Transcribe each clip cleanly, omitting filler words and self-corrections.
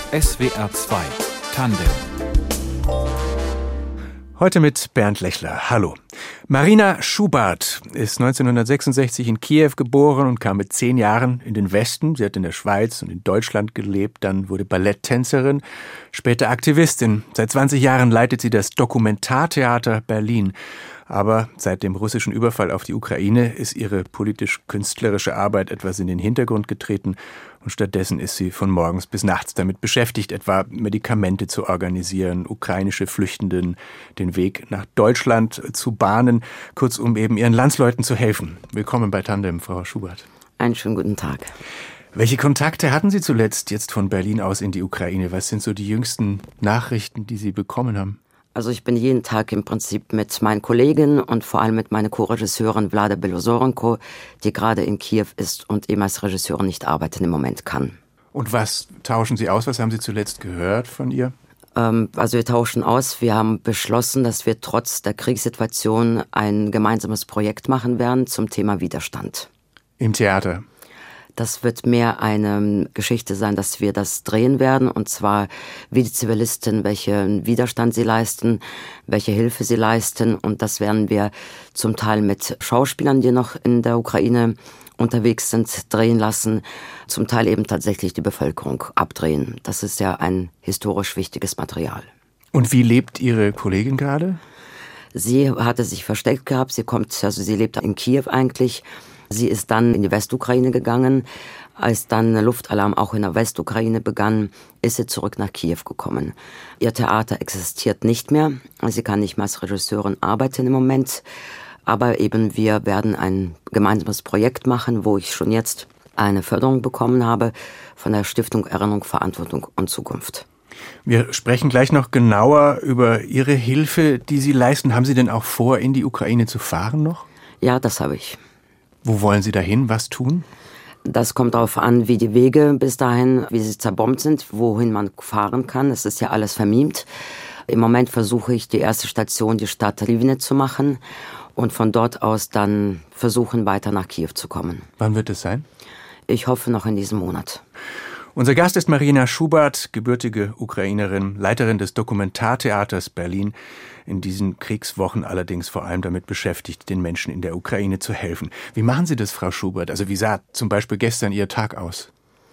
SWR 2 Tandem. Heute mit Bernd Lechler. Hallo. Marina Schubart ist 1966 in Kiew geboren und kam mit 10 Jahren in den Westen. Sie hat in der Schweiz und in Deutschland gelebt, dann wurde Balletttänzerin, später Aktivistin. Seit 20 Jahren leitet sie das Dokumentartheater Berlin. Aber seit dem russischen Überfall auf die Ukraine ist ihre politisch-künstlerische Arbeit etwas in den Hintergrund getreten und stattdessen ist sie von morgens bis nachts damit beschäftigt, etwa Medikamente zu organisieren, ukrainische Flüchtenden den Weg nach Deutschland zu bahnen, kurzum eben ihren Landsleuten zu helfen. Willkommen bei Tandem, Frau Schubart. Einen schönen guten Tag. Welche Kontakte hatten Sie zuletzt jetzt von Berlin aus in die Ukraine? Was sind so die jüngsten Nachrichten, die Sie bekommen haben? Also ich bin jeden Tag im Prinzip mit meinen Kollegen und vor allem mit meiner Co-Regisseurin Vlada Belozorenko, die gerade in Kiew ist und eben als Regisseurin nicht arbeiten im Moment kann. Und was tauschen Sie aus? Was haben Sie zuletzt gehört von ihr? Also wir tauschen aus. Wir haben beschlossen, dass wir trotz der Kriegssituation ein gemeinsames Projekt machen werden zum Thema Widerstand. Im Theater? Das wird mehr eine Geschichte sein, dass wir das drehen werden, und zwar wie die Zivilisten, welchen Widerstand sie leisten, welche Hilfe sie leisten, und das werden wir zum Teil mit Schauspielern, die noch in der Ukraine unterwegs sind, drehen lassen, zum Teil eben tatsächlich die Bevölkerung abdrehen. Das ist ja ein historisch wichtiges Material. Und wie lebt Ihre Kollegin gerade? Sie hatte sich versteckt gehabt, sie lebt in Kiew eigentlich. Sie ist dann in die Westukraine gegangen. Als dann der Luftalarm auch in der Westukraine begann, ist sie zurück nach Kiew gekommen. Ihr Theater existiert nicht mehr. Sie kann nicht mehr als Regisseurin arbeiten im Moment. Aber eben wir werden ein gemeinsames Projekt machen, wo ich schon jetzt eine Förderung bekommen habe von der Stiftung Erinnerung, Verantwortung und Zukunft. Wir sprechen gleich noch genauer über Ihre Hilfe, die Sie leisten. Haben Sie denn auch vor, in die Ukraine zu fahren noch? Ja, das habe ich. Wo wollen Sie dahin? Was tun? Das kommt darauf an, wie die Wege bis dahin, wie sie zerbombt sind, wohin man fahren kann. Es ist ja alles vermint. Im Moment versuche ich, die erste Station, die Stadt Rivne zu machen und von dort aus dann versuchen, weiter nach Kiew zu kommen. Wann wird es sein? Ich hoffe noch in diesem Monat. Unser Gast ist Marina Schubart, gebürtige Ukrainerin, Leiterin des Dokumentartheaters Berlin. In diesen Kriegswochen allerdings vor allem damit beschäftigt, den Menschen in der Ukraine zu helfen. Wie machen Sie das, Frau Schubart? Also wie sah zum Beispiel gestern Ihr Tag aus?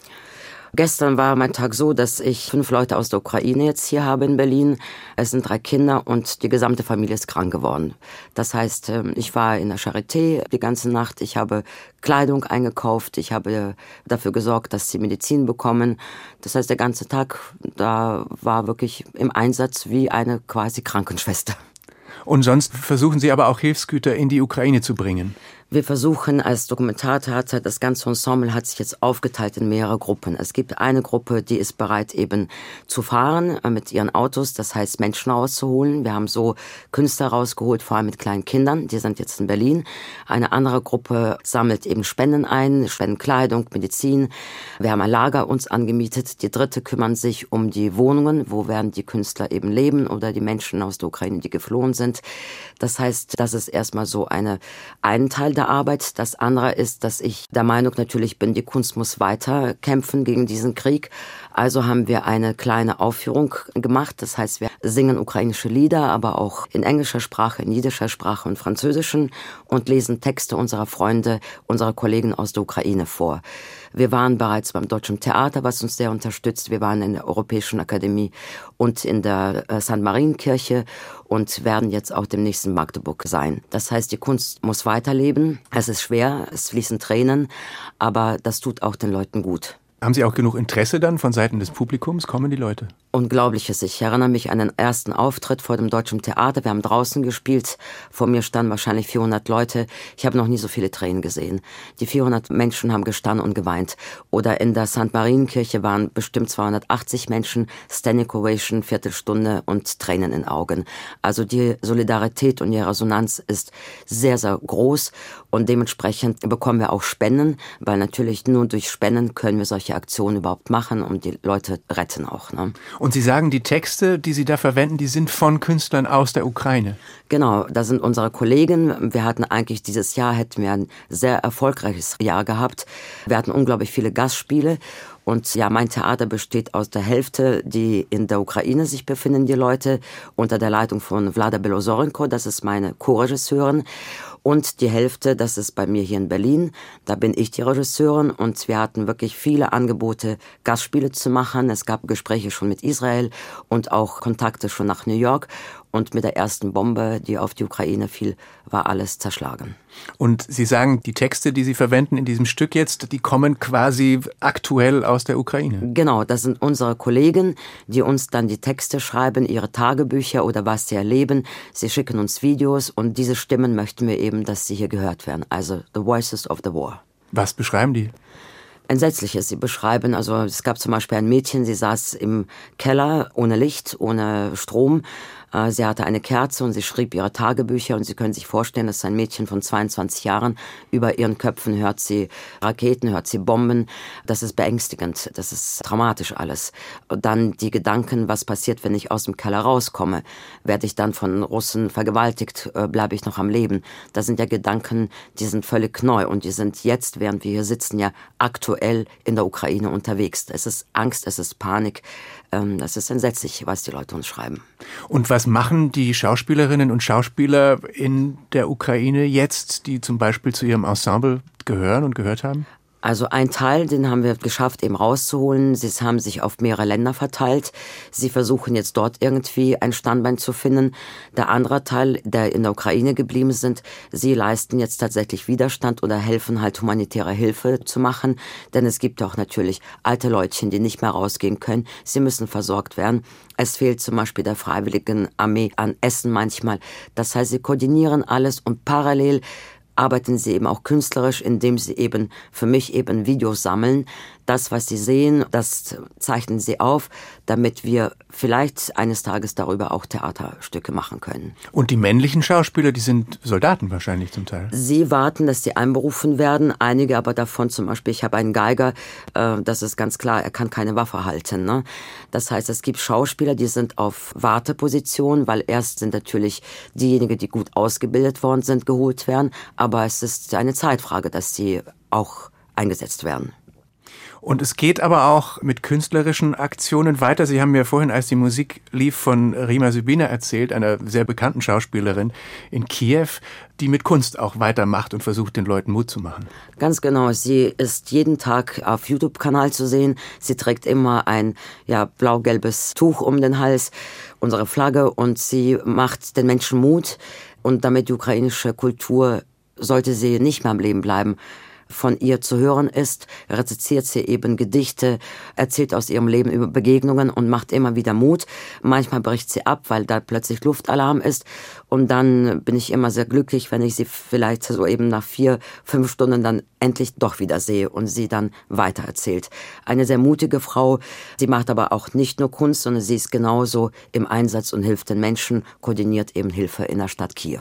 Gestern war mein Tag so, dass ich 5 Leute aus der Ukraine jetzt hier habe in Berlin. Es sind 3 Kinder und die gesamte Familie ist krank geworden. Das heißt, ich war in der Charité die ganze Nacht. Ich habe Kleidung eingekauft. Ich habe dafür gesorgt, dass sie Medizin bekommen. Das heißt, der ganze Tag, da war wirklich im Einsatz wie eine quasi Krankenschwester. Und sonst versuchen Sie aber auch Hilfsgüter in die Ukraine zu bringen? Wir versuchen als Dokumentartheater, das ganze Ensemble hat sich jetzt aufgeteilt in mehrere Gruppen. Es gibt eine Gruppe, die ist bereit eben zu fahren mit ihren Autos, das heißt Menschen rauszuholen. Wir haben so Künstler rausgeholt, vor allem mit kleinen Kindern, die sind jetzt in Berlin. Eine andere Gruppe sammelt eben Spenden ein, Spendenkleidung, Medizin. Wir haben ein Lager uns angemietet. Die dritte kümmern sich um die Wohnungen, wo werden die Künstler eben leben oder die Menschen aus der Ukraine, die geflohen sind. Das heißt, das ist erstmal so einen Teil der Arbeit. Das andere ist, dass ich der Meinung natürlich bin, die Kunst muss weiter kämpfen gegen diesen Krieg. Also haben wir eine kleine Aufführung gemacht. Das heißt, wir singen ukrainische Lieder, aber auch in englischer Sprache, in jiddischer Sprache und französischen und lesen Texte unserer Freunde, unserer Kollegen aus der Ukraine vor. Wir waren bereits beim Deutschen Theater, was uns sehr unterstützt. Wir waren in der Europäischen Akademie und in der St. Marienkirche und werden jetzt auch demnächst in Magdeburg sein. Das heißt, die Kunst muss weiterleben. Es ist schwer, es fließen Tränen, aber das tut auch den Leuten gut. Haben Sie auch genug Interesse dann von Seiten des Publikums? Kommen die Leute? Unglaubliches. Ich erinnere mich an den ersten Auftritt vor dem Deutschen Theater. Wir haben draußen gespielt. Vor mir standen wahrscheinlich 400 Leute. Ich habe noch nie so viele Tränen gesehen. Die 400 Menschen haben gestanden und geweint. Oder in der St. Marienkirche waren bestimmt 280 Menschen. Standing Ovation, Viertelstunde und Tränen in den Augen. Also die Solidarität und die Resonanz ist sehr, sehr groß. Und dementsprechend bekommen wir auch Spenden, weil natürlich nur durch Spenden können wir solche Aktionen überhaupt machen und die Leute retten auch, ne? Und Sie sagen, die Texte, die Sie da verwenden, die sind von Künstlern aus der Ukraine. Genau, da sind unsere Kollegen. Wir hatten eigentlich hätten wir ein sehr erfolgreiches Jahr gehabt. Wir hatten unglaublich viele Gastspiele Und ja, mein Theater besteht aus der Hälfte, die in der Ukraine sich befinden, die Leute, unter der Leitung von Vlada Belozorenko, das ist meine Co-Regisseurin. Und die Hälfte, das ist bei mir hier in Berlin, da bin ich die Regisseurin und wir hatten wirklich viele Angebote, Gastspiele zu machen. Es gab Gespräche schon mit Israel und auch Kontakte schon nach New York. Und mit der ersten Bombe, die auf die Ukraine fiel, war alles zerschlagen. Und Sie sagen, die Texte, die Sie verwenden in diesem Stück jetzt, die kommen quasi aktuell aus der Ukraine. Genau, das sind unsere Kollegen, die uns dann die Texte schreiben, ihre Tagebücher oder was sie erleben. Sie schicken uns Videos und diese Stimmen möchten wir eben, dass sie hier gehört werden. Also The Voices of the War. Was beschreiben die? Entsetzliches. Sie beschreiben, also es gab zum Beispiel ein Mädchen, sie saß im Keller ohne Licht, ohne Strom. Sie hatte eine Kerze und sie schrieb ihre Tagebücher und Sie können sich vorstellen, dass ein Mädchen von 22 Jahren, über ihren Köpfen hört sie Raketen, hört sie Bomben. Das ist beängstigend, das ist dramatisch alles. Und dann die Gedanken, was passiert, wenn ich aus dem Keller rauskomme? Werde ich dann von Russen vergewaltigt? Bleibe ich noch am Leben? Das sind ja Gedanken, die sind völlig neu und die sind jetzt, während wir hier sitzen, ja aktuell in der Ukraine unterwegs. Es ist Angst, es ist Panik. Das ist entsetzlich, was die Leute uns schreiben. Und was machen die Schauspielerinnen und Schauspieler in der Ukraine jetzt, die zum Beispiel zu ihrem Ensemble gehören und gehört haben? Also ein Teil, den haben wir geschafft, eben rauszuholen. Sie haben sich auf mehrere Länder verteilt. Sie versuchen jetzt dort irgendwie ein Standbein zu finden. Der andere Teil, der in der Ukraine geblieben sind, sie leisten jetzt tatsächlich Widerstand oder helfen halt humanitäre Hilfe zu machen. Denn es gibt auch natürlich alte Leutchen, die nicht mehr rausgehen können. Sie müssen versorgt werden. Es fehlt zum Beispiel der Freiwilligen Armee an Essen manchmal. Das heißt, sie koordinieren alles und parallel arbeiten sie eben auch künstlerisch, indem sie eben für mich eben Videos sammeln. Das, was sie sehen, das zeichnen sie auf, damit wir vielleicht eines Tages darüber auch Theaterstücke machen können. Und die männlichen Schauspieler, die sind Soldaten wahrscheinlich zum Teil? Sie warten, dass sie einberufen werden. Einige aber davon, zum Beispiel, ich habe einen Geiger, das ist ganz klar, er kann keine Waffe halten. Ne? Das heißt, es gibt Schauspieler, die sind auf Warteposition, weil erst sind natürlich diejenigen, die gut ausgebildet worden sind, geholt werden. Aber es ist eine Zeitfrage, dass sie auch eingesetzt werden. Und es geht aber auch mit künstlerischen Aktionen weiter. Sie haben mir vorhin, als die Musik lief, von Rima Subina erzählt, einer sehr bekannten Schauspielerin in Kiew, die mit Kunst auch weitermacht und versucht, den Leuten Mut zu machen. Ganz genau. Sie ist jeden Tag auf YouTube-Kanal zu sehen. Sie trägt immer ein blau-gelbes Tuch um den Hals, unsere Flagge, und sie macht den Menschen Mut. Und damit die ukrainische Kultur, sollte sie nicht mehr am Leben bleiben, von ihr zu hören ist, rezitiert sie eben Gedichte, erzählt aus ihrem Leben über Begegnungen und macht immer wieder Mut. Manchmal bricht sie ab, weil da plötzlich Luftalarm ist. Und dann bin ich immer sehr glücklich, wenn ich sie vielleicht so eben nach 4-5 Stunden dann endlich doch wieder sehe und sie dann weitererzählt. Eine sehr mutige Frau. Sie macht aber auch nicht nur Kunst, sondern sie ist genauso im Einsatz und hilft den Menschen, koordiniert eben Hilfe in der Stadt Kiew.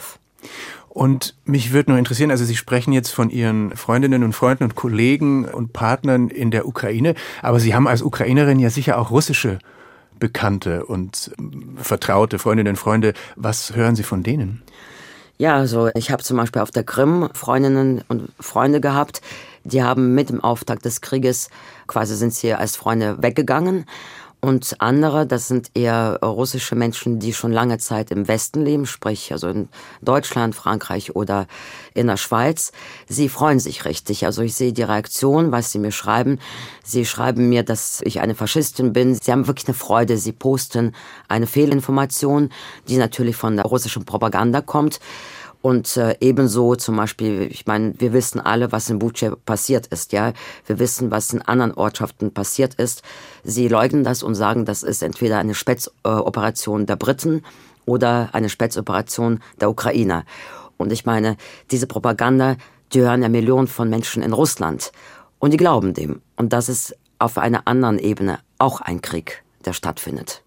Und mich würde nur interessieren, also Sie sprechen jetzt von Ihren Freundinnen und Freunden und Kollegen und Partnern in der Ukraine, aber Sie haben als Ukrainerin ja sicher auch russische Bekannte und Vertraute, Freundinnen und Freunde. Was hören Sie von denen? Ja, also ich habe zum Beispiel auf der Krim Freundinnen und Freunde gehabt, die haben mit dem Auftakt des Krieges, quasi sind sie als Freunde weggegangen. Und andere, das sind eher russische Menschen, die schon lange Zeit im Westen leben, sprich also in Deutschland, Frankreich oder in der Schweiz. Sie freuen sich richtig. Also ich sehe die Reaktion, was sie mir schreiben. Sie schreiben mir, dass ich eine Faschistin bin. Sie haben wirklich eine Freude. Sie posten eine Fehlinformation, die natürlich von der russischen Propaganda kommt. Und ebenso zum Beispiel, ich meine, wir wissen alle, was in Butscha passiert ist, ja. Wir wissen, was in anderen Ortschaften passiert ist. Sie leugnen das und sagen, das ist entweder eine Spetzoperation der Briten oder eine Spetzoperation der Ukrainer. Und ich meine, diese Propaganda, die hören ja Millionen von Menschen in Russland. Und die glauben dem. Und das ist auf einer anderen Ebene auch ein Krieg, der stattfindet.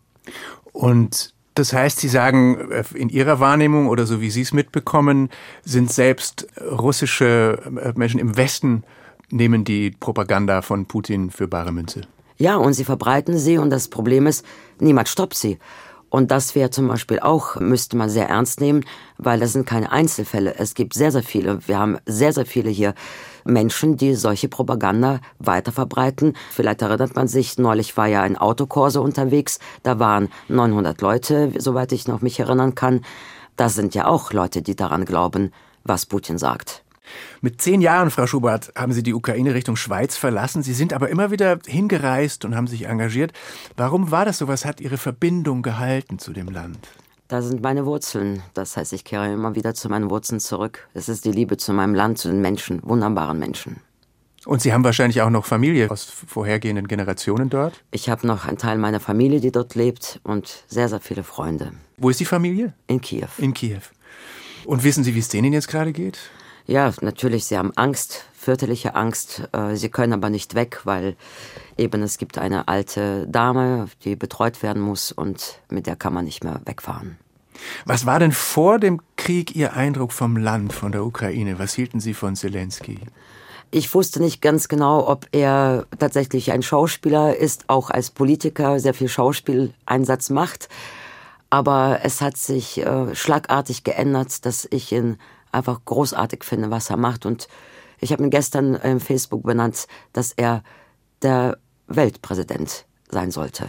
Und das heißt, Sie sagen, in Ihrer Wahrnehmung oder so wie Sie es mitbekommen, sind selbst russische Menschen im Westen, nehmen die Propaganda von Putin für bare Münze. Ja, und sie verbreiten sie und das Problem ist, niemand stoppt sie. Und das wäre zum Beispiel auch, müsste man sehr ernst nehmen, weil das sind keine Einzelfälle. Es gibt sehr, sehr viele. Wir haben sehr, sehr viele hier Menschen, die solche Propaganda weiterverbreiten. Vielleicht erinnert man sich, neulich war ja ein Autokorso unterwegs. Da waren 900 Leute, soweit ich noch mich erinnern kann. Das sind ja auch Leute, die daran glauben, was Putin sagt. Mit 10 Jahren, Frau Schubert, haben Sie die Ukraine Richtung Schweiz verlassen. Sie sind aber immer wieder hingereist und haben sich engagiert. Warum war das so? Was hat Ihre Verbindung gehalten zu dem Land? Da sind meine Wurzeln. Das heißt, ich kehre immer wieder zu meinen Wurzeln zurück. Es ist die Liebe zu meinem Land, zu den Menschen, wunderbaren Menschen. Und Sie haben wahrscheinlich auch noch Familie aus vorhergehenden Generationen dort? Ich habe noch einen Teil meiner Familie, die dort lebt und sehr, sehr viele Freunde. Wo ist die Familie? In Kiew. In Kiew. Und wissen Sie, wie es denen jetzt gerade geht? Ja, natürlich, sie haben Angst, fürchterliche Angst. Sie können aber nicht weg, weil eben es gibt eine alte Dame, die betreut werden muss und mit der kann man nicht mehr wegfahren. Was war denn vor dem Krieg Ihr Eindruck vom Land, von der Ukraine? Was hielten Sie von Zelensky? Ich wusste nicht ganz genau, ob er tatsächlich ein Schauspieler ist, auch als Politiker sehr viel Schauspieleinsatz macht. Aber es hat sich schlagartig geändert, dass ich ihn einfach großartig finde, was er macht. Und ich habe ihn gestern im Facebook benannt, dass er der Weltpräsident sein sollte.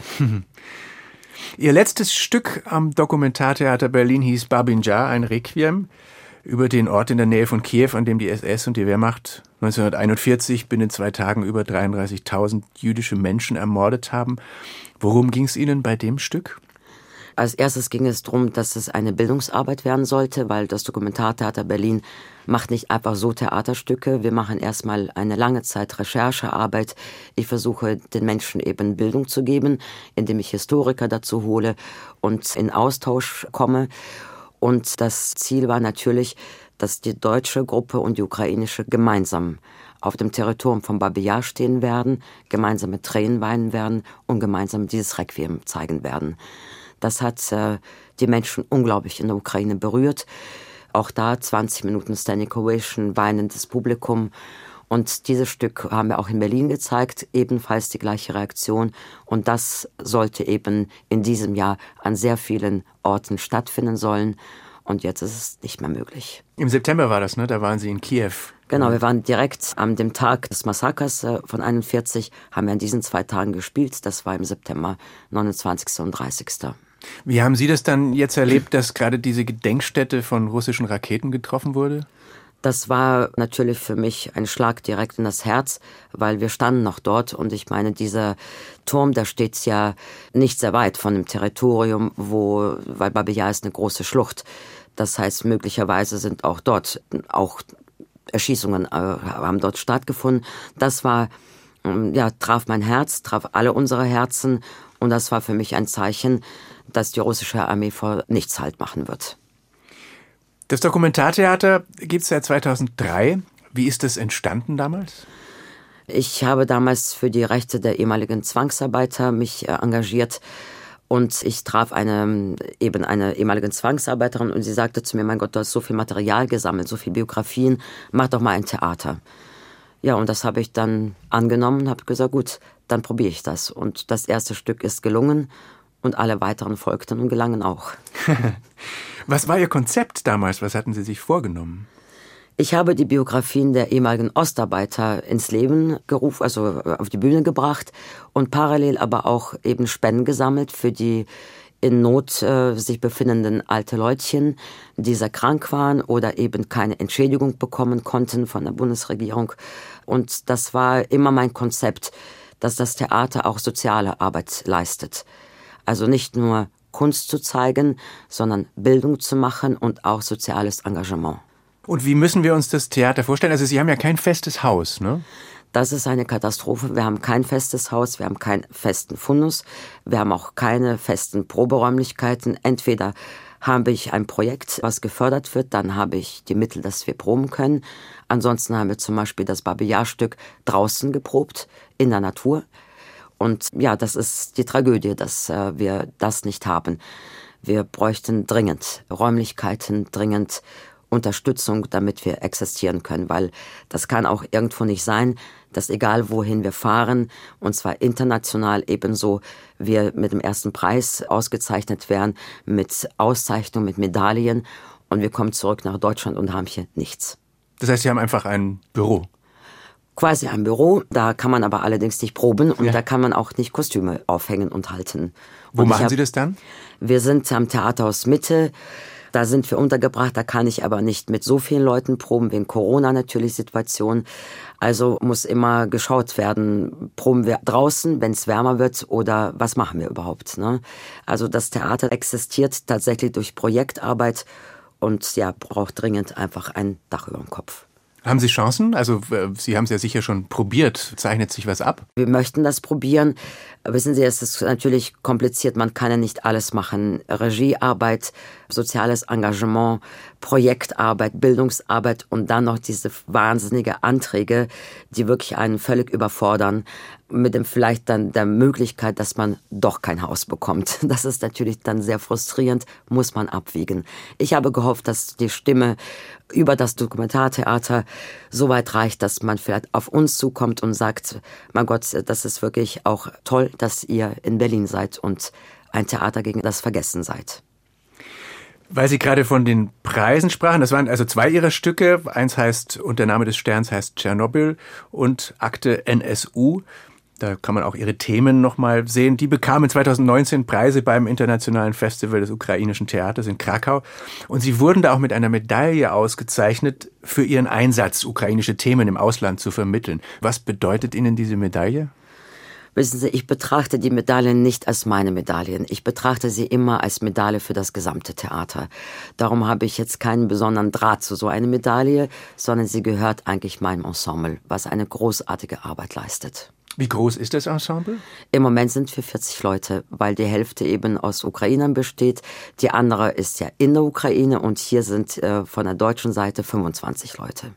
Ihr letztes Stück am Dokumentartheater Berlin hieß Babin Jar, ein Requiem über den Ort in der Nähe von Kiew, an dem die SS und die Wehrmacht 1941 binnen 2 Tagen über 33.000 jüdische Menschen ermordet haben. Worum ging es Ihnen bei dem Stück? Als erstes ging es darum, dass es eine Bildungsarbeit werden sollte, weil das Dokumentartheater Berlin macht nicht einfach so Theaterstücke. Wir machen erstmal eine lange Zeit Recherchearbeit. Ich versuche, den Menschen eben Bildung zu geben, indem ich Historiker dazu hole und in Austausch komme. Und das Ziel war natürlich, dass die deutsche Gruppe und die ukrainische gemeinsam auf dem Territorium von Babij Jar stehen werden, gemeinsam mit Tränen weinen werden und gemeinsam dieses Requiem zeigen werden. Das hat die Menschen unglaublich in der Ukraine berührt. Auch da 20 Minuten Standing Ovation, weinendes Publikum. Und dieses Stück haben wir auch in Berlin gezeigt, ebenfalls die gleiche Reaktion. Und das sollte eben in diesem Jahr an sehr vielen Orten stattfinden sollen. Und jetzt ist es nicht mehr möglich. Im September war das, ne? Da waren Sie in Kiew. Genau, wir waren direkt an dem Tag des Massakers von 1941, haben wir an diesen 2 Tagen gespielt. Das war im September, 29. und 30. Wie haben Sie das dann jetzt erlebt, dass gerade diese Gedenkstätte von russischen Raketen getroffen wurde? Das war natürlich für mich ein Schlag direkt in das Herz, weil wir standen noch dort und ich meine, dieser Turm, der steht ja nicht sehr weit von dem Territorium, weil Babij Jar ist eine große Schlucht. Das heißt, möglicherweise sind auch dort auch Erschießungen haben dort stattgefunden. Das war, traf mein Herz, traf alle unsere Herzen und das war für mich ein Zeichen, dass die russische Armee vor nichts Halt machen wird. Das Dokumentartheater gibt es seit 2003. Wie ist das entstanden damals? Ich habe damals für die Rechte der ehemaligen Zwangsarbeiter mich engagiert und ich traf eine ehemalige Zwangsarbeiterin und sie sagte zu mir, mein Gott, du hast so viel Material gesammelt, so viele Biografien, mach doch mal ein Theater. Ja, und das habe ich dann angenommen und habe gesagt, gut, dann probiere ich das. Und das erste Stück ist gelungen und alle weiteren folgten und gelangen auch. Was war Ihr Konzept damals? Was hatten Sie sich vorgenommen? Ich habe die Biografien der ehemaligen Ostarbeiter ins Leben gerufen, also auf die Bühne gebracht und parallel aber auch eben Spenden gesammelt für die in Not sich befindenden alte Leutchen, die sehr krank waren oder eben keine Entschädigung bekommen konnten von der Bundesregierung. Und das war immer mein Konzept, dass das Theater auch soziale Arbeit leistet. Also nicht nur Kunst zu zeigen, sondern Bildung zu machen und auch soziales Engagement. Und wie müssen wir uns das Theater vorstellen? Also Sie haben ja kein festes Haus, ne? Das ist eine Katastrophe. Wir haben kein festes Haus, wir haben keinen festen Fundus, wir haben auch keine festen Proberäumlichkeiten. Entweder habe ich ein Projekt, was gefördert wird, dann habe ich die Mittel, dass wir proben können. Ansonsten haben wir zum Beispiel das Babij Jar-Stück draußen geprobt, in der Natur. Und ja, das ist die Tragödie, dass wir das nicht haben. Wir bräuchten dringend Räumlichkeiten, dringend Unterstützung, damit wir existieren können, weil das kann auch irgendwo nicht sein, dass egal wohin wir fahren, und zwar international ebenso, wir mit dem ersten Preis ausgezeichnet werden, mit Auszeichnung, mit Medaillen und wir kommen zurück nach Deutschland und haben hier nichts. Das heißt, Sie haben einfach ein Büro? Quasi ein Büro, da kann man aber allerdings nicht proben und da kann man auch nicht Kostüme aufhängen und halten. Wo machen Sie das dann? Wir sind am Theaterhaus Mitte, da sind wir untergebracht, da kann ich aber nicht mit so vielen Leuten proben, wegen Corona natürlich Situation. Also muss immer geschaut werden, proben wir draußen, wenn es wärmer wird oder was machen wir überhaupt, ne? Also das Theater existiert tatsächlich durch Projektarbeit und ja, braucht dringend einfach ein Dach über dem Kopf. Haben Sie Chancen? Also Sie haben es ja sicher schon probiert. Zeichnet sich was ab? Wir möchten das probieren. Wissen Sie, es ist natürlich kompliziert. Man kann ja nicht alles machen. Regiearbeit, soziales Engagement, Projektarbeit, Bildungsarbeit und dann noch diese wahnsinnige Anträge, die wirklich einen völlig überfordern. Mit dem vielleicht dann der Möglichkeit, dass man doch kein Haus bekommt. Das ist natürlich dann sehr frustrierend, muss man abwiegen. Ich habe gehofft, dass die Stimme über das Dokumentartheater so weit reicht, dass man vielleicht auf uns zukommt und sagt, mein Gott, das ist wirklich auch toll, dass ihr in Berlin seid und ein Theater gegen das Vergessen seid. Weil Sie gerade von den Preisen sprachen, das waren also 2 Ihrer Stücke. Eins heißt, und der Name des Sterns heißt Tschernobyl und Akte NSU. Da kann man auch Ihre Themen nochmal sehen. Die bekamen 2019 Preise beim Internationalen Festival des Ukrainischen Theaters in Krakau. Und Sie wurden da auch mit einer Medaille ausgezeichnet für Ihren Einsatz, ukrainische Themen im Ausland zu vermitteln. Was bedeutet Ihnen diese Medaille? Wissen Sie, ich betrachte die Medaillen nicht als meine Medaillen. Ich betrachte sie immer als Medaille für das gesamte Theater. Darum habe ich jetzt keinen besonderen Draht zu so einer Medaille, sondern sie gehört eigentlich meinem Ensemble, was eine großartige Arbeit leistet. Wie groß ist das Ensemble? Im Moment sind wir 40 Leute, weil die Hälfte eben aus Ukrainern besteht. Die andere ist ja in der Ukraine und hier sind von der deutschen Seite 25 Leute.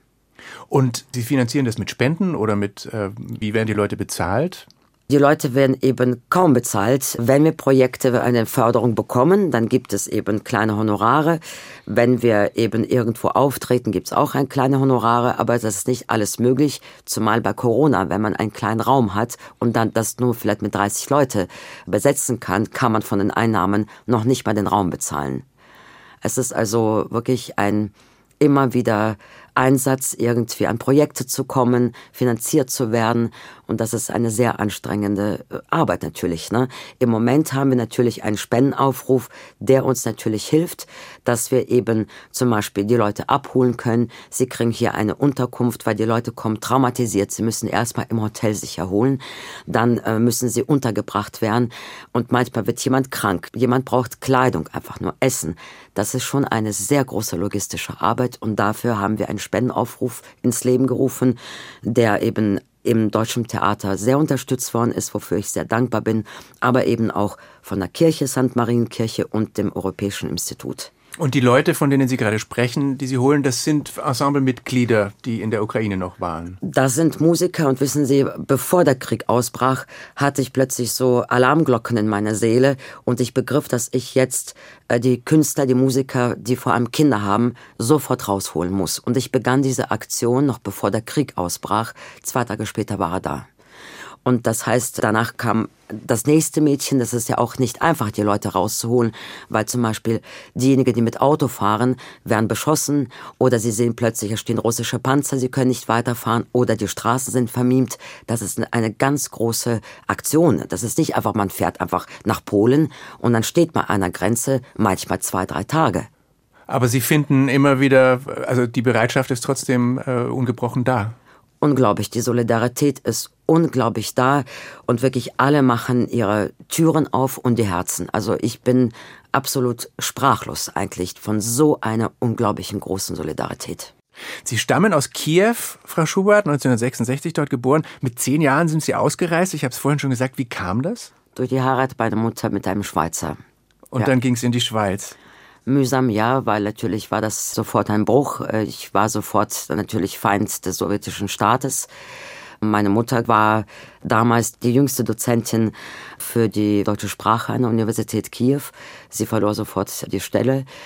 Und Sie finanzieren das mit Spenden oder wie werden die Leute bezahlt? Die Leute werden eben kaum bezahlt. Wenn wir Projekte eine Förderung bekommen, dann gibt es eben kleine Honorare. Wenn wir eben irgendwo auftreten, gibt es auch ein kleine Honorare. Aber das ist nicht alles möglich, zumal bei Corona, wenn man einen kleinen Raum hat und dann das nur vielleicht mit 30 Leute besetzen kann, kann man von den Einnahmen noch nicht mal den Raum bezahlen. Es ist also wirklich ein immer wieder Einsatz, irgendwie an Projekte zu kommen, finanziert zu werden. Und das ist eine sehr anstrengende Arbeit natürlich, ne? Im Moment haben wir natürlich einen Spendenaufruf, der uns natürlich hilft, dass wir eben zum Beispiel die Leute abholen können. Sie kriegen hier eine Unterkunft, weil die Leute kommen traumatisiert. Sie müssen erstmal im Hotel sich erholen. Dann müssen sie untergebracht werden. Und manchmal wird jemand krank. Jemand braucht Kleidung, einfach nur Essen. Das ist schon eine sehr große logistische Arbeit. Und dafür haben wir einen Spendenaufruf ins Leben gerufen, der eben im Deutschen Theater sehr unterstützt worden ist, wofür ich sehr dankbar bin, aber eben auch von der Kirche St. Marienkirche und dem Europäischen Institut. Und die Leute, von denen Sie gerade sprechen, die Sie holen, das sind Ensemblemitglieder, die in der Ukraine noch waren? Das sind Musiker und wissen Sie, bevor der Krieg ausbrach, hatte ich plötzlich so Alarmglocken in meiner Seele und ich begriff, dass ich jetzt die Künstler, die Musiker, die vor allem Kinder haben, sofort rausholen muss. Und ich begann diese Aktion noch bevor der Krieg ausbrach. 2 Tage später war er da. Und das heißt, danach kam das nächste Mädchen. Das ist ja auch nicht einfach, die Leute rauszuholen, weil zum Beispiel diejenigen, die mit Auto fahren, werden beschossen oder sie sehen plötzlich, es stehen russische Panzer, sie können nicht weiterfahren oder die Straßen sind vermint. Das ist eine ganz große Aktion. Das ist nicht einfach, man fährt einfach nach Polen und dann steht man an der Grenze, manchmal 2, 3 Tage. Aber Sie finden immer wieder, also die Bereitschaft ist trotzdem ungebrochen da. Unglaublich, die Solidarität ist unglaublich da und wirklich alle machen ihre Türen auf und die Herzen. Also ich bin absolut sprachlos eigentlich von so einer unglaublichen großen Solidarität. Sie stammen aus Kiew, Frau Schubert, 1966 dort geboren. Mit 10 Jahren sind Sie ausgereist. Ich habe es vorhin schon gesagt. Wie kam das? Durch die Heirat meiner Mutter mit einem Schweizer. Und dann ging es in die Schweiz. Mühsam, ja, weil natürlich war das sofort ein Bruch. Ich war sofort natürlich Feind des sowjetischen Staates. Meine Mutter war damals die jüngste Dozentin für die deutsche Sprache an der Universität Kiew. Sie verlor sofort die Stelle.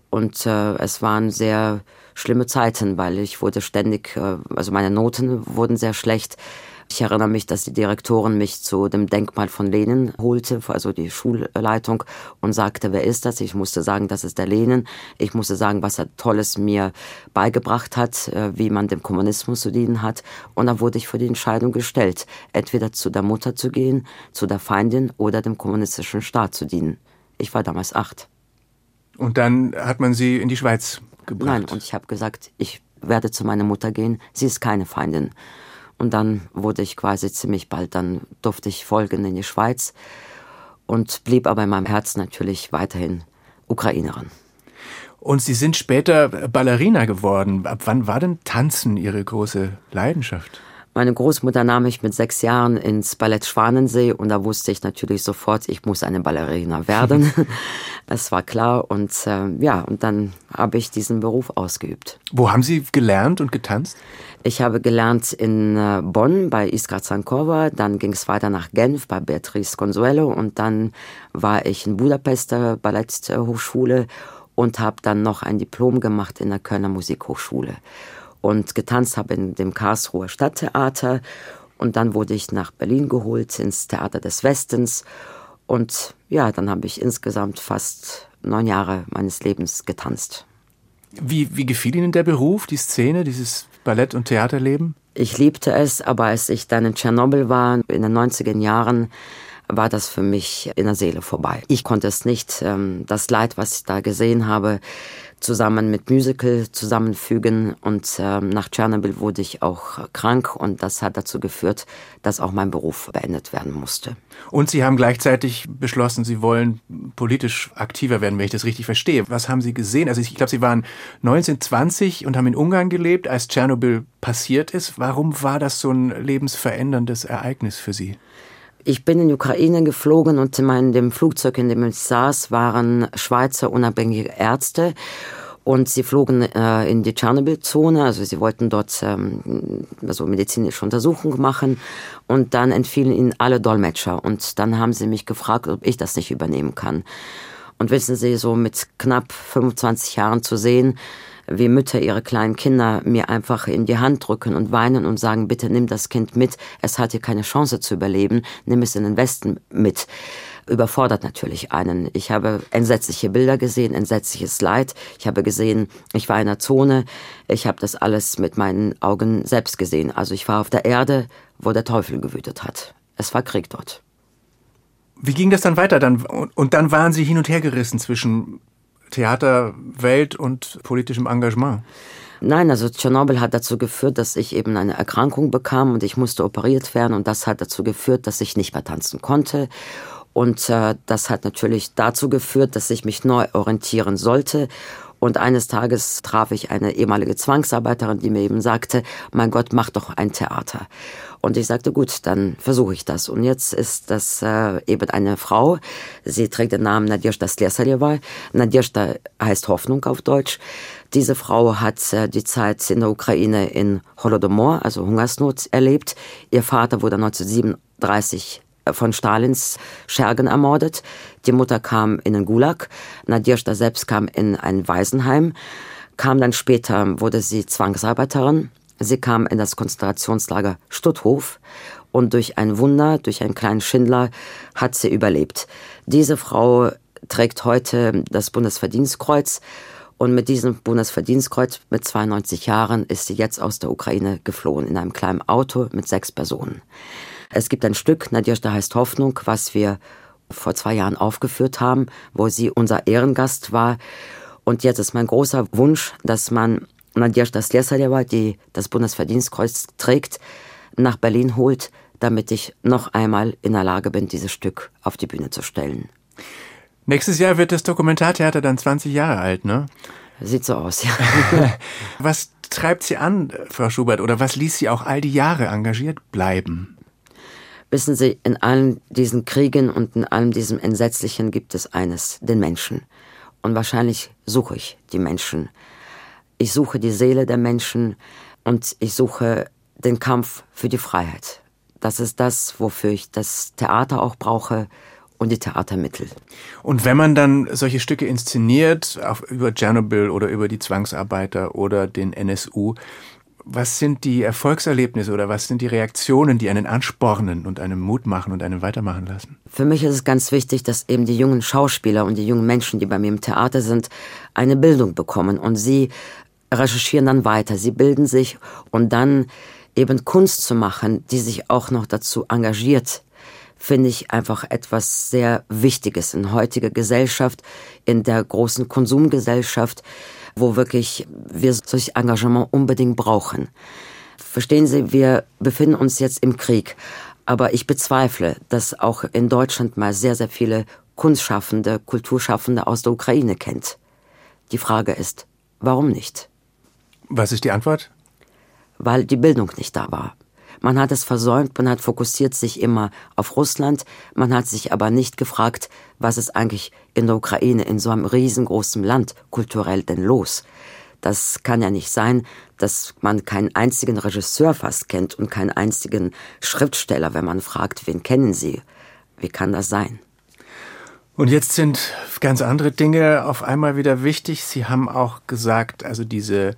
Und es waren sehr schlimme Zeiten, weil ich wurde ständig, also meine Noten wurden sehr schlecht. Ich erinnere mich, dass die Direktorin mich zu dem Denkmal von Lenin holte, also die Schulleitung, und sagte, wer ist das? Ich musste sagen, das ist der Lenin. Ich musste sagen, was er Tolles mir beigebracht hat, wie man dem Kommunismus zu dienen hat. Und da wurde ich vor die Entscheidung gestellt, entweder zu der Mutter zu gehen, zu der Feindin oder dem kommunistischen Staat zu dienen. Ich war damals 8. Und dann hat man Sie in die Schweiz gebracht? Nein, und ich habe gesagt, ich werde zu meiner Mutter gehen. Sie ist keine Feindin. Und dann wurde ich quasi ziemlich bald, dann durfte ich folgen in die Schweiz und blieb aber in meinem Herzen natürlich weiterhin Ukrainerin. Und Sie sind später Ballerina geworden. Ab wann war denn Tanzen Ihre große Leidenschaft? Meine Großmutter nahm mich mit 6 Jahren ins Ballett Schwanensee und da wusste ich natürlich sofort, ich muss eine Ballerina werden. Das war klar und und dann habe ich diesen Beruf ausgeübt. Wo haben Sie gelernt und getanzt? Ich habe gelernt in Bonn bei Iskra Zankova, dann ging es weiter nach Genf bei Beatrice Consuelo und dann war ich in Budapest der Balletthochschule und habe dann noch ein Diplom gemacht in der Kölner Musikhochschule. Und getanzt habe in dem Karlsruher Stadttheater und dann wurde ich nach Berlin geholt ins Theater des Westens und ja, dann habe ich insgesamt fast 9 Jahre meines Lebens getanzt. Wie gefiel Ihnen der Beruf, die Szene, dieses Ballett- und Theaterleben? Ich liebte es, aber als ich dann in Tschernobyl war, in den 90er Jahren, war das für mich in der Seele vorbei. Ich konnte es nicht, das Leid, was ich da gesehen habe, zusammen mit Musical zusammenfügen und nach Tschernobyl wurde ich auch krank und das hat dazu geführt, dass auch mein Beruf beendet werden musste. Und Sie haben gleichzeitig beschlossen, Sie wollen politisch aktiver werden, wenn ich das richtig verstehe. Was haben Sie gesehen? Also ich glaube, Sie waren 19, 20 und haben in Ungarn gelebt, als Tschernobyl passiert ist. Warum war das so ein lebensveränderndes Ereignis für Sie? Ich bin in die Ukraine geflogen und in dem Flugzeug, in dem ich saß, waren Schweizer unabhängige Ärzte und sie flogen in die Tschernobyl-Zone, also sie wollten dort medizinische Untersuchungen machen und dann entfielen ihnen alle Dolmetscher und dann haben sie mich gefragt, ob ich das nicht übernehmen kann. Und wissen Sie, so mit knapp 25 Jahren zu sehen, wie Mütter ihre kleinen Kinder mir einfach in die Hand drücken und weinen und sagen, bitte nimm das Kind mit, es hat hier keine Chance zu überleben, nimm es in den Westen mit. Überfordert natürlich einen. Ich habe entsetzliche Bilder gesehen, entsetzliches Leid. Ich habe gesehen, ich war in einer Zone, ich habe das alles mit meinen Augen selbst gesehen. Also ich war auf der Erde, wo der Teufel gewütet hat. Es war Krieg dort. Wie ging das dann weiter? Und dann waren Sie hin und her gerissen zwischen Theaterwelt und politischem Engagement? Nein, also Tschernobyl hat dazu geführt, dass ich eben eine Erkrankung bekam und ich musste operiert werden und das hat dazu geführt, dass ich nicht mehr tanzen konnte. Und das hat natürlich dazu geführt, dass ich mich neu orientieren sollte. Und eines Tages traf ich eine ehemalige Zwangsarbeiterin, die mir eben sagte, mein Gott, mach doch ein Theater. Und ich sagte, gut, dann versuche ich das. Und jetzt ist das eben eine Frau. Sie trägt den Namen Nadezhda Slesareva. Nadezhda heißt Hoffnung auf Deutsch. Diese Frau hat die Zeit in der Ukraine in Holodomor, also Hungersnot, erlebt. Ihr Vater wurde 1937 von Stalins Schergen ermordet. Die Mutter kam in den Gulag. Nadezhda selbst kam in ein Waisenheim. Kam dann später, wurde sie Zwangsarbeiterin. Sie kam in das Konzentrationslager Stutthof und durch ein Wunder, durch einen kleinen Schindler, hat sie überlebt. Diese Frau trägt heute das Bundesverdienstkreuz und mit diesem Bundesverdienstkreuz mit 92 Jahren ist sie jetzt aus der Ukraine geflohen in einem kleinen Auto mit 6 Personen. Es gibt ein Stück, Nadezhda heißt Hoffnung, was wir vor 2 Jahren aufgeführt haben, wo sie unser Ehrengast war. Und jetzt ist mein großer Wunsch, dass man Nadezhda Slesareva, die das Bundesverdienstkreuz trägt, nach Berlin holt, damit ich noch einmal in der Lage bin, dieses Stück auf die Bühne zu stellen. Nächstes Jahr wird das Dokumentartheater dann 20 Jahre alt, ne? Sieht so aus, ja. Was treibt Sie an, Frau Schubert, oder was ließ Sie auch all die Jahre engagiert bleiben? Wissen Sie, in allen diesen Kriegen und in allem diesem Entsetzlichen gibt es eines, den Menschen. Und wahrscheinlich suche ich die Menschen. Ich suche die Seele der Menschen und ich suche den Kampf für die Freiheit. Das ist das, wofür ich das Theater auch brauche und die Theatermittel. Und wenn man dann solche Stücke inszeniert, auch über Tschernobyl oder über die Zwangsarbeiter oder den NSU, was sind die Erfolgserlebnisse oder was sind die Reaktionen, die einen anspornen und einem Mut machen und einen weitermachen lassen? Für mich ist es ganz wichtig, dass eben die jungen Schauspieler und die jungen Menschen, die bei mir im Theater sind, eine Bildung bekommen. Und sie recherchieren dann weiter, sie bilden sich und dann eben Kunst zu machen, die sich auch noch dazu engagiert, finde ich einfach etwas sehr Wichtiges in heutiger Gesellschaft, in der großen Konsumgesellschaft, wo wirklich wir solch Engagement unbedingt brauchen. Verstehen Sie, wir befinden uns jetzt im Krieg, aber ich bezweifle, dass auch in Deutschland mal sehr, sehr viele Kunstschaffende, Kulturschaffende aus der Ukraine kennt. Die Frage ist, warum nicht? Was ist die Antwort? Weil die Bildung nicht da war. Man hat es versäumt, man hat fokussiert sich immer auf Russland, man hat sich aber nicht gefragt, was ist eigentlich in der Ukraine, in so einem riesengroßen Land, kulturell denn los? Das kann ja nicht sein, dass man keinen einzigen Regisseur fast kennt und keinen einzigen Schriftsteller, wenn man fragt, wen kennen Sie? Wie kann das sein? Und jetzt sind ganz andere Dinge auf einmal wieder wichtig. Sie haben auch gesagt, also diese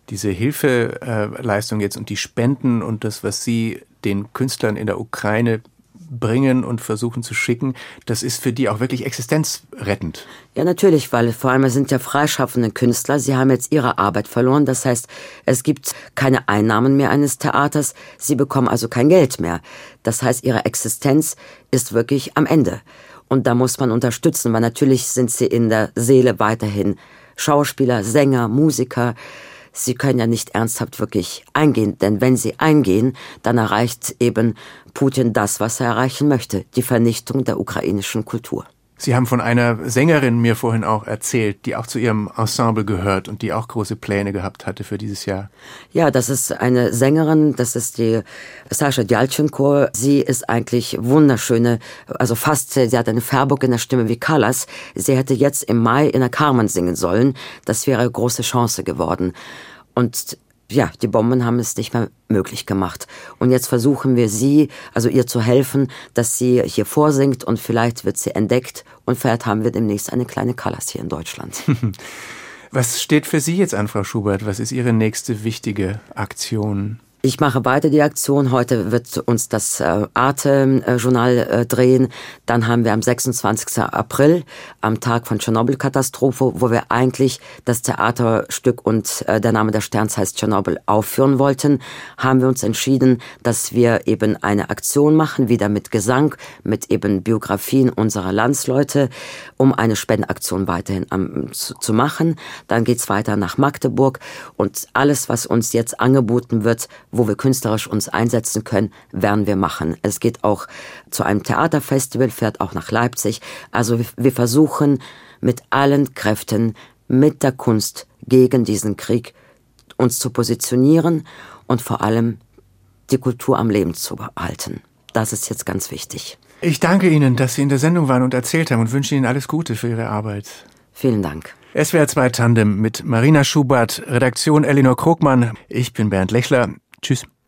Hilfeleistung jetzt und die Spenden und das, was Sie den Künstlern in der Ukraine bringen und versuchen zu schicken, das ist für die auch wirklich existenzrettend. Ja, natürlich, weil vor allem sind ja freischaffende Künstler, sie haben jetzt ihre Arbeit verloren, das heißt, es gibt keine Einnahmen mehr eines Theaters, sie bekommen also kein Geld mehr. Das heißt, ihre Existenz ist wirklich am Ende. Und da muss man unterstützen, weil natürlich sind sie in der Seele weiterhin Schauspieler, Sänger, Musiker. Sie können ja nicht ernsthaft wirklich eingehen, denn wenn sie eingehen, dann erreicht eben Putin das, was er erreichen möchte, die Vernichtung der ukrainischen Kultur. Sie haben von einer Sängerin mir vorhin auch erzählt, die auch zu Ihrem Ensemble gehört und die auch große Pläne gehabt hatte für dieses Jahr. Ja, das ist eine Sängerin, das ist die Sascha Djaltschenko. Sie ist eigentlich wunderschöne, also fast, sie hat eine Färbung in der Stimme wie Callas. Sie hätte jetzt im Mai in der Carmen singen sollen. Das wäre eine große Chance geworden. Und ja, die Bomben haben es nicht mehr möglich gemacht. Und jetzt versuchen wir ihr zu helfen, dass sie hier vorsingt und vielleicht wird sie entdeckt und vielleicht haben wir demnächst eine kleine Callas hier in Deutschland. Was steht für Sie jetzt an, Frau Schubert? Was ist Ihre nächste wichtige Aktion? Ich mache weiter die Aktion. Heute wird uns das Arte-Journal drehen. Dann haben wir am 26. April, am Tag von Tschernobyl-Katastrophe, wo wir eigentlich das Theaterstück und der Name des Sterns heißt Tschernobyl aufführen wollten, haben wir uns entschieden, dass wir eben eine Aktion machen, wieder mit Gesang, mit eben Biografien unserer Landsleute, um eine Spendenaktion weiterhin zu machen. Dann geht's weiter nach Magdeburg und alles, was uns jetzt angeboten wird, wo wir künstlerisch uns einsetzen können, werden wir machen. Es geht auch zu einem Theaterfestival, fährt auch nach Leipzig. Also wir versuchen mit allen Kräften, mit der Kunst gegen diesen Krieg uns zu positionieren und vor allem die Kultur am Leben zu behalten. Das ist jetzt ganz wichtig. Ich danke Ihnen, dass Sie in der Sendung waren und erzählt haben und wünsche Ihnen alles Gute für Ihre Arbeit. Vielen Dank. SWR 2 Tandem mit Marina Schubert, Redaktion Elinor Krogmann. Ich bin Bernd Lechler. Tschüss.